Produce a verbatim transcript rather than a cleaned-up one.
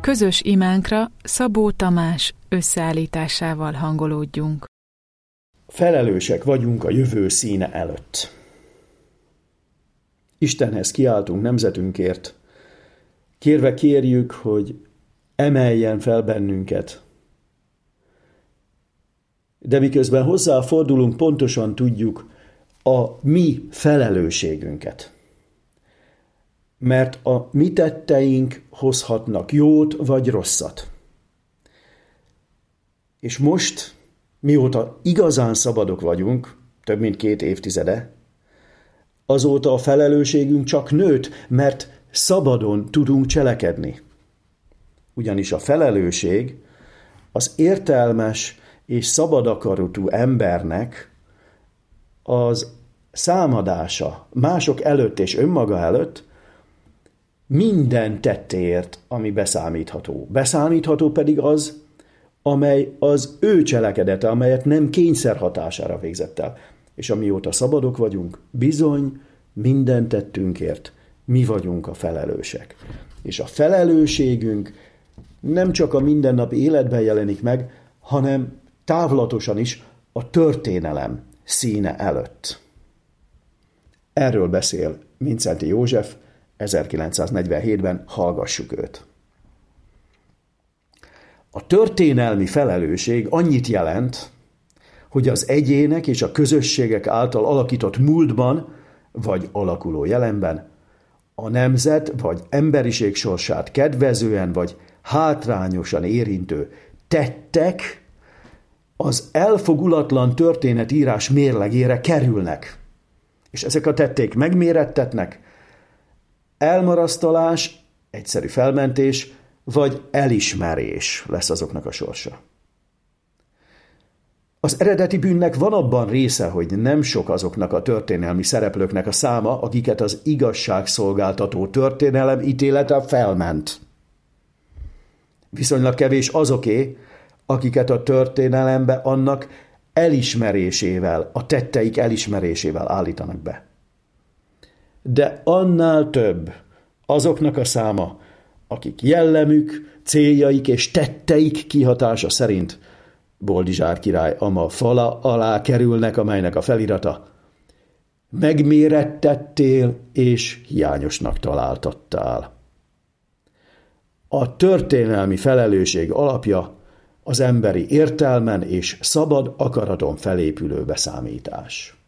Közös imánkra Szabó Tamás összeállításával hangolódjunk. Felelősek vagyunk a jövő színe előtt. Istenhez kiáltunk nemzetünkért, kérve kérjük, hogy emeljen fel bennünket. De miközben hozzáfordulunk, pontosan tudjuk a mi felelősségünket. Mert a mi tetteink hozhatnak jót vagy rosszat. És most, mióta igazán szabadok vagyunk, több mint két évtizede, azóta a felelősségünk csak nőtt, mert szabadon tudunk cselekedni. Ugyanis a felelősség az értelmes és szabad akaratú embernek az számadása mások előtt és önmaga előtt minden tettéért, ami beszámítható. Beszámítható pedig az, amely az ő cselekedete, amelyet nem kényszer hatására végzett el. És amióta szabadok vagyunk, bizony minden tettünkért mi vagyunk a felelősek. És a felelősségünk nem csak a mindennapi életben jelenik meg, hanem távlatosan is a történelem színe előtt. Erről beszél Mindszenty József ezerkilencszáznegyvenhétben, hallgassuk őt. A történelmi felelősség annyit jelent, hogy az egyének és a közösségek által alakított múltban, vagy alakuló jelenben a nemzet vagy emberiség sorsát kedvezően vagy hátrányosan érintő tettek az elfogulatlan történetírás mérlegére kerülnek. És ezek a tették megmérettetnek, elmarasztalás, egyszerű felmentés, vagy elismerés lesz azoknak a sorsa. Az eredeti bűnnek van abban része, hogy nem sok azoknak a történelmi szereplőknek a száma, akiket az igazságszolgáltató történelem ítélete felment. Viszonylag kevés azoké, akiket a történelembe annak elismerésével, a tetteik elismerésével állítanak be. De annál több azoknak a száma, akik jellemük, céljaik és tetteik kihatása szerint Boldizsár király ama fala alá kerülnek, amelynek a felirata: megmérettettél és hiányosnak találtattál. A történelmi felelősség alapja az emberi értelmen és szabad akaraton felépülő beszámítás.